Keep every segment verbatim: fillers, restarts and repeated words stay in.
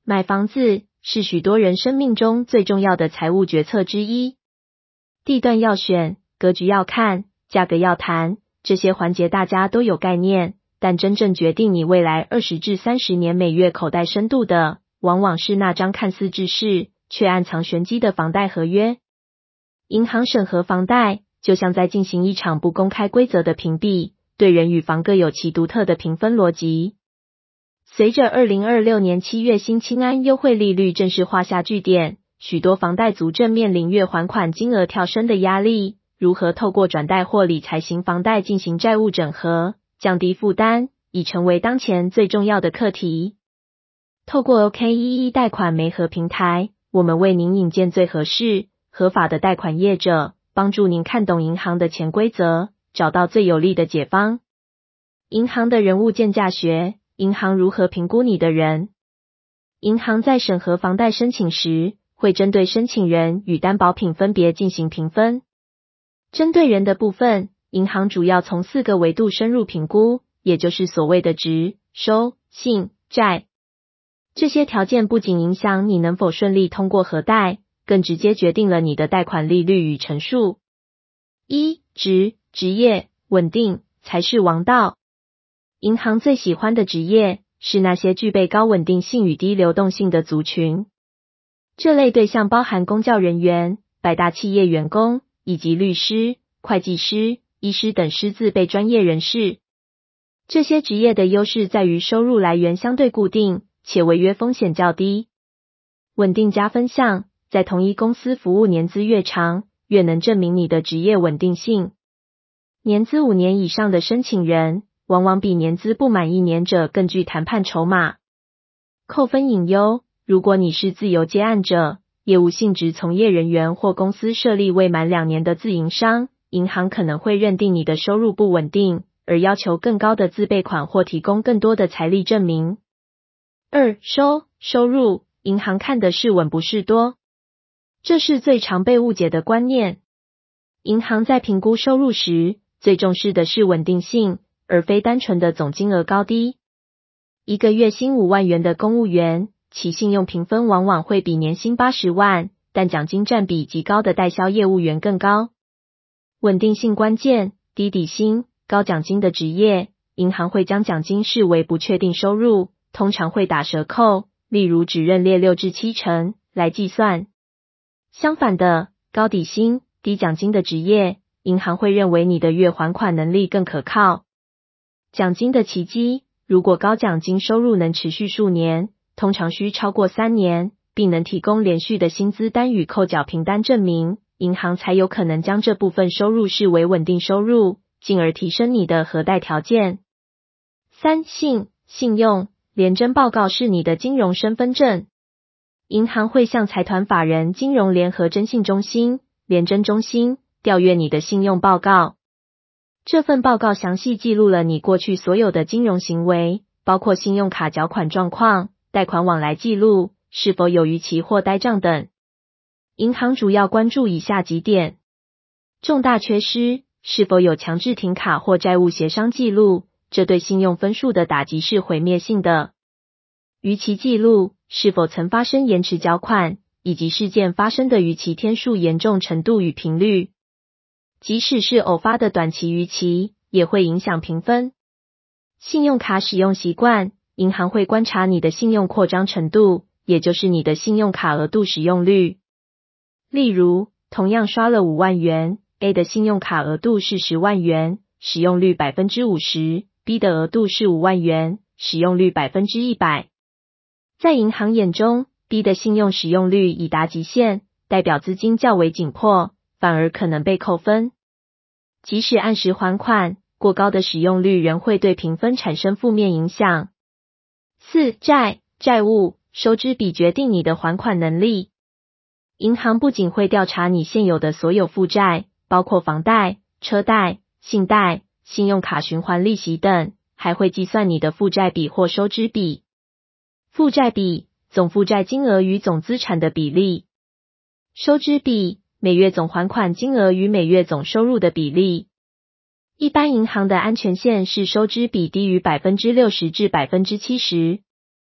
买房子是许多人生命中最重要的财务决策之一。地段要选，格局要看，价格要谈，这些环节大家都有概念，但真正决定你未来二十至三十年每月口袋深度的，往往是那张看似制式，却暗藏玄机的房贷合约。银行审核房贷，就像在进行一场不公开规则的评比，对人与房各有其独特的评分逻辑。随着二零二六年七月新青安优惠利率正式画下句点，许多房贷族正面临月还款金额跳升的压力，如何透过转贷或理财型房贷进行债务整合，降低负担，已成为当前最重要的课题。透过 O K 一一 贷款媒合平台，我们为您引荐最合适、合法的贷款业者，帮助您看懂银行的潜规则，找到最有利的解方。银行的人物鉴价学，银行如何评估你的人？银行在审核房贷申请时，会针对申请人与担保品分别进行评分。针对人的部分，银行主要从四个维度深入评估，也就是所谓的质、收、信、债。这些条件不仅影响你能否顺利通过核贷，更直接决定了你的贷款利率与成数。一、职、职业，稳定才是王道。银行最喜欢的职业是那些具备高稳定性与低流动性的族群。这类对象包含公教人员、百大企业员工，以及律师、会计师、医师等师自备专业人士。这些职业的优势在于收入来源相对固定，且违约风险较低。稳定加分项，在同一公司服务年资越长，越能证明你的职业稳定性。年资五年以上的申请人，往往比年资不满一年者更具谈判筹码。扣分隐忧，如果你是自由接案者、业务性质从业人员或公司设立未满两年的自营商，银行可能会认定你的收入不稳定，而要求更高的自备款或提供更多的财力证明。二、收收入，银行看的是稳不是多。这是最常被误解的观念。银行在评估收入时，最重视的是稳定性，而非单纯的总金额高低。一个月薪五万元的公务员，其信用评分往往会比年薪八十万，但奖金占比极高的代销业务员更高。稳定性关键，低底薪、高奖金的职业，银行会将奖金视为不确定收入，通常会打折扣，例如只认列六至七成来计算。相反的，高底薪、低奖金的职业，银行会认为你的月还款能力更可靠。奖金的奇迹，如果高奖金收入能持续数年，通常需超过三年，并能提供连续的薪资单与扣缴凭单证明，银行才有可能将这部分收入视为稳定收入，进而提升你的核贷条件。三、信信用，联征报告是你的金融身份证。银行会向财团法人金融联合征信中心、联征中心调阅你的信用报告。这份报告详细记录了你过去所有的金融行为，包括信用卡缴款状况、贷款往来记录，是否有逾期或呆账等。银行主要关注以下几点：重大缺失，是否有强制停卡或债务协商记录，这对信用分数的打击是毁灭性的。逾期记录，是否曾发生延迟缴款，以及事件发生的逾期天数严重程度与频率。即使是偶发的短期逾期，也会影响评分。信用卡使用习惯，银行会观察你的信用扩张程度，也就是你的信用卡额度使用率。例如，同样刷了五万元 ，A 的信用卡额度是十万元，使用率 百分之五十， B 的额度是五万元，使用率 百分之一百。在银行眼中， B 的信用使用率已达极限，代表资金较为紧迫，反而可能被扣分。即使按时还款，过高的使用率仍会对评分产生负面影响。四、债债务收支比决定你的还款能力。银行不仅会调查你现有的所有负债，包括房贷、车贷、信贷、信用卡循环利息等，还会计算你的负债比或收支比。负债比，总负债金额与总资产的比例。收支比，每月总还款金额与每月总收入的比例。一般银行的安全线是收支比低于 百分之六十 至 百分之七十。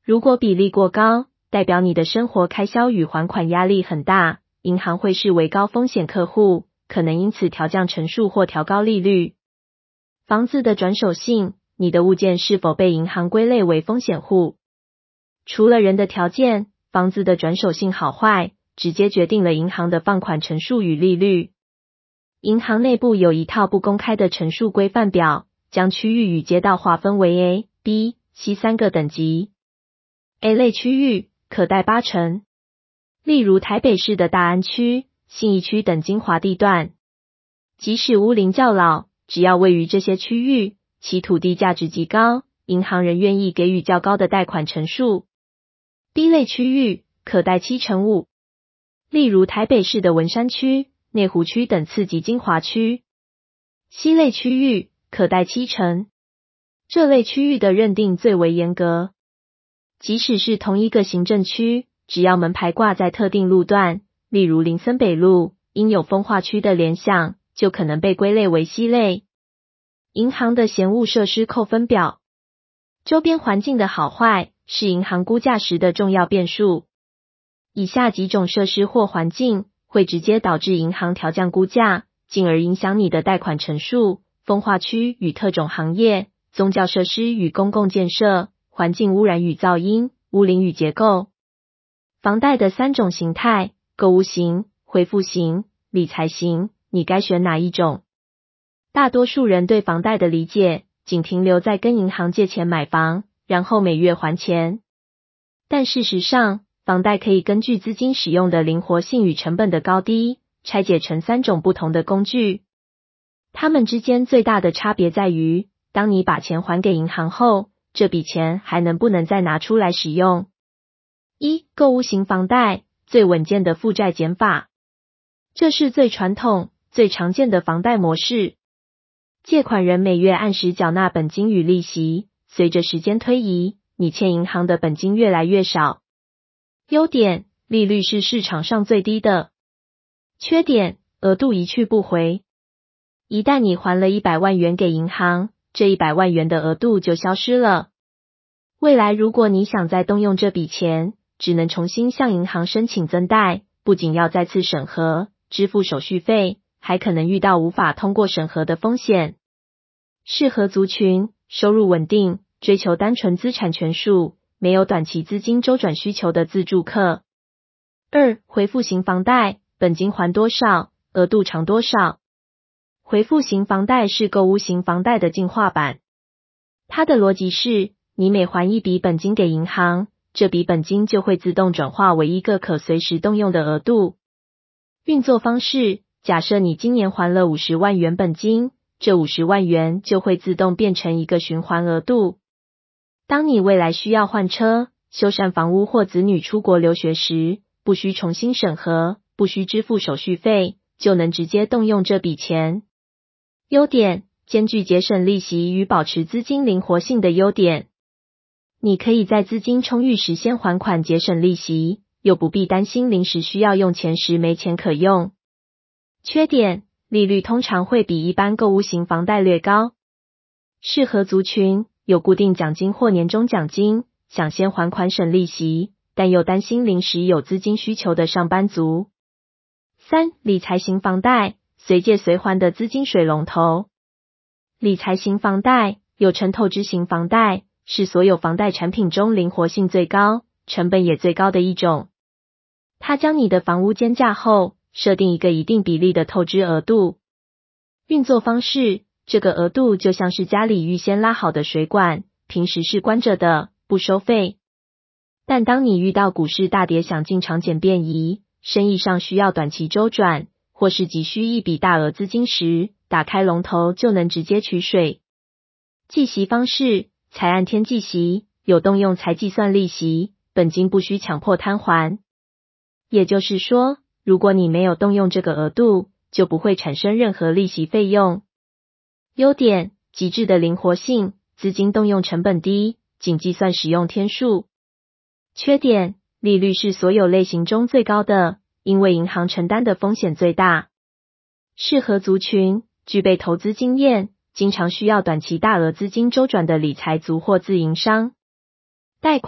如果比例过高，代表你的生活开销与还款压力很大，银行会视为高风险客户，可能因此调降成数或调高利率。房子的转手性，你的物件是否被银行归类为风险户？除了人的条件，房子的转手性好坏，直接决定了银行的放款成数与利率。银行内部有一套不公开的成数规范表，将区域与街道划分为 A、B、C 三个等级。A 类区域可贷八成，例如台北市的大安区、信义区等精华地段。即使屋龄较老，只要位于这些区域，其土地价值极高，银行仍愿意给予较高的贷款成数。B 类区域可贷七成五，例如台北市的文山区、内湖区等次级精华区。C 类区域可贷七成，这类区域的认定最为严格。即使是同一个行政区，只要门牌挂在特定路段，例如林森北路，因有风化区的联想，就可能被归类为 C 类。银行的闲物设施扣分表，周边环境的好坏是银行估价时的重要变数。以下几种设施或环境会直接导致银行调降估价，进而影响你的贷款成数：风化区与特种行业、宗教设施与公共建设、环境污染与噪音、屋龄与结构。房贷的三种形态：购物型、恢复型、理财型，你该选哪一种？大多数人对房贷的理解仅停留在跟银行借钱买房，然后每月还钱。但事实上，房贷可以根据资金使用的灵活性与成本的高低，拆解成三种不同的工具。它们之间最大的差别在于，当你把钱还给银行后，这笔钱还能不能再拿出来使用。一、购物型房贷，最稳健的负债减法。这是最传统、最常见的房贷模式。借款人每月按时缴纳本金与利息，随着时间推移，你欠银行的本金越来越少。优点，利率是市场上最低的。缺点，额度一去不回。一旦你还了一百万元给银行，这一百万元的额度就消失了。未来如果你想再动用这笔钱，只能重新向银行申请增贷，不仅要再次审核，支付手续费，还可能遇到无法通过审核的风险。适合族群：收入稳定，追求单纯资产权数，没有短期资金周转需求的自住客。二、回复型房贷，本金还多少，额度长多少。回复型房贷是购物型房贷的进化版。它的逻辑是，你每还一笔本金给银行，这笔本金就会自动转化为一个可随时动用的额度。运作方式，假设你今年还了五十万元本金，这五十万元就会自动变成一个循环额度。当你未来需要换车、修缮房屋或子女出国留学时，不需重新审核，不需支付手续费，就能直接动用这笔钱。优点，兼具节省利息与保持资金灵活性的优点。你可以在资金充裕时先还款节省利息，又不必担心临时需要用钱时没钱可用。缺点，利率通常会比一般购物型房贷略高。适合族群，有固定奖金或年终奖金，想先还款省利息，但又担心临时有资金需求的上班族。三、理财型房贷，随借随还的资金水龙头。理财型房贷又称透支型房贷，是所有房贷产品中灵活性最高、成本也最高的一种。它将你的房屋间价后，设定一个一定比例的透支额度。运作方式，这个额度就像是家里预先拉好的水管，平时是关着的，不收费。但当你遇到股市大跌想进场捡便宜，生意上需要短期周转，或是急需一笔大额资金时，打开龙头就能直接取水。计息方式，才按天计息，有动用才计算利息，本金不需强迫摊还。也就是说，如果你没有动用这个额度，就不会产生任何利息费用。优点，极致的灵活性，资金动用成本低，仅计算使用天数。缺点，利率是所有类型中最高的，因为银行承担的风险最大。适合族群，具备投资经验，经常需要短期大额资金周转的理财族或自营商。贷款，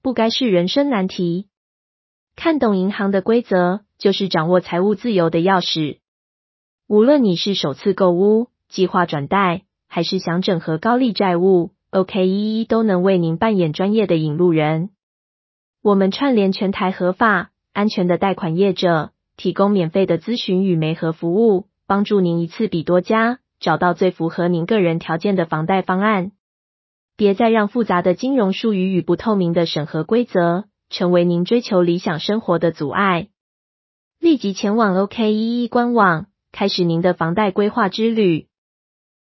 不该是人生难题。看懂银行的规则，就是掌握财务自由的钥匙。无论你是首次购屋、计划转贷，还是想整合高利债务 ，O K 一一都能为您扮演专业的引路人。我们串联全台合法、安全的贷款业者，提供免费的咨询与媒合服务，帮助您一次比多家，找到最符合您个人条件的房贷方案。别再让复杂的金融术语与不透明的审核规则，成为您追求理想生活的阻碍。立即前往 O K 一一官网，开始您的房贷规划之旅。